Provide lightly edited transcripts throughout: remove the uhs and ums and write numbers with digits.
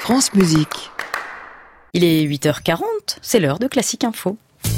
France Musique. Il est 8h40, c'est l'heure de Classique Info.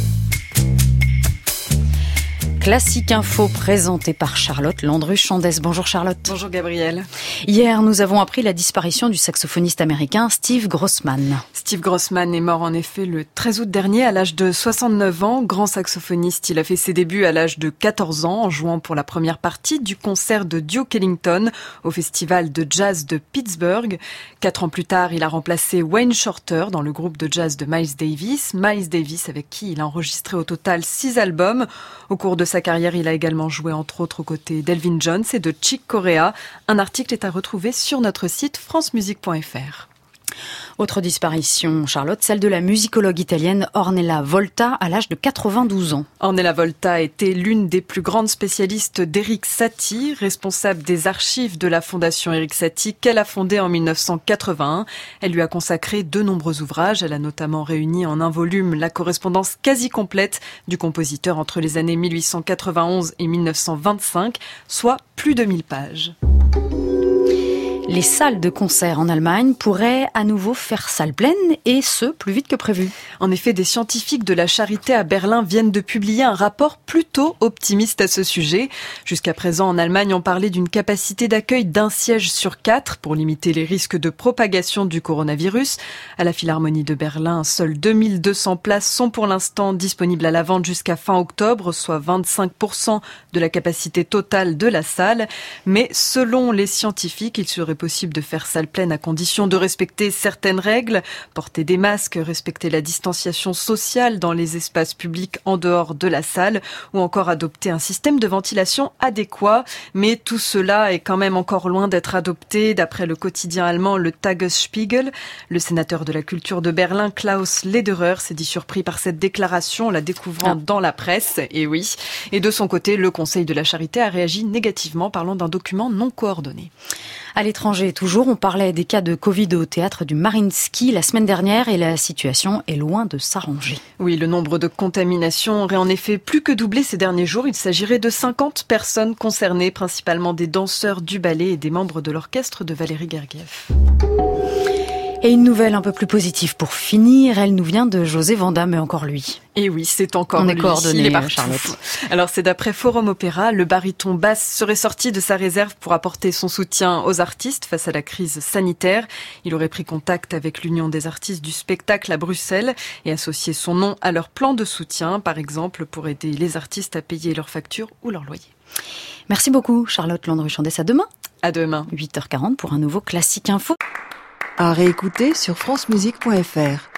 Classique Info présenté par Charlotte Landru-Chandès. Bonjour Charlotte. Bonjour Gabrielle. Hier, nous avons appris la disparition du saxophoniste américain Steve Grossman. Steve Grossman est mort en effet le 13 août dernier à l'âge de 69 ans. Grand saxophoniste, il a fait ses débuts à l'âge de 14 ans en jouant pour la première partie du concert de Duke Ellington au festival de jazz de Pittsburgh. 4 ans plus tard, il a remplacé Wayne Shorter dans le groupe de jazz de Miles Davis. Miles Davis avec qui il a enregistré au total 6 albums. Au cours de sa carrière, il a également joué entre autres aux côtés d'Elvin Jones et de Chick Corea. Un article est à retrouver sur notre site francemusique.fr. Autre disparition, Charlotte, celle de la musicologue italienne Ornella Volta à l'âge de 92 ans. Ornella Volta était l'une des plus grandes spécialistes d'Erik Satie, responsable des archives de la fondation Erik Satie qu'elle a fondée en 1981. Elle lui a consacré de nombreux ouvrages. Elle a notamment réuni en un volume la correspondance quasi complète du compositeur entre les années 1891 et 1925, soit plus de 1000 pages. Les salles de concert en Allemagne pourraient à nouveau faire salle pleine et ce, plus vite que prévu. En effet, des scientifiques de la Charité à Berlin viennent de publier un rapport plutôt optimiste à ce sujet. Jusqu'à présent, en Allemagne, on parlait d'une capacité d'accueil d'un siège sur 4 pour limiter les risques de propagation du coronavirus. À la Philharmonie de Berlin, seules 2200 places sont pour l'instant disponibles à la vente jusqu'à fin octobre, soit 25% de la capacité totale de la salle. Mais selon les scientifiques, il serait possible de faire salle pleine à condition de respecter certaines règles, porter des masques, respecter la distanciation sociale dans les espaces publics en dehors de la salle ou encore adopter un système de ventilation adéquat. Mais tout cela est quand même encore loin d'être adopté. D'après le quotidien allemand le Tagesspiegel, le sénateur de la culture de Berlin, Klaus Lederer, s'est dit surpris par cette déclaration, la découvrant dans la presse. Et oui. Et de son côté, le Conseil de la Charité a réagi négativement, parlant d'un document non coordonné. À l'étranger, toujours, on parlait des cas de Covid au théâtre du Mariinsky la semaine dernière et la situation est loin de s'arranger. Oui, le nombre de contaminations aurait en effet plus que doublé ces derniers jours. Il s'agirait de 50 personnes concernées, principalement des danseurs du ballet et des membres de l'orchestre de Valéry Gergiev. Et une nouvelle un peu plus positive pour finir, elle nous vient de José Vanda, mais encore lui. Et oui, c'est encore lui. On est coordonnés, Il est partout. Charlotte. Alors c'est d'après Forum Opéra, le baryton basse serait sorti de sa réserve pour apporter son soutien aux artistes face à la crise sanitaire. Il aurait pris contact avec l'Union des artistes du spectacle à Bruxelles et associé son nom à leur plan de soutien, par exemple pour aider les artistes à payer leurs factures ou leur loyer. Merci beaucoup Charlotte Landru-Chandès, à demain. À demain. 8h40 pour un nouveau Classique Info. À réécouter sur francemusique.fr.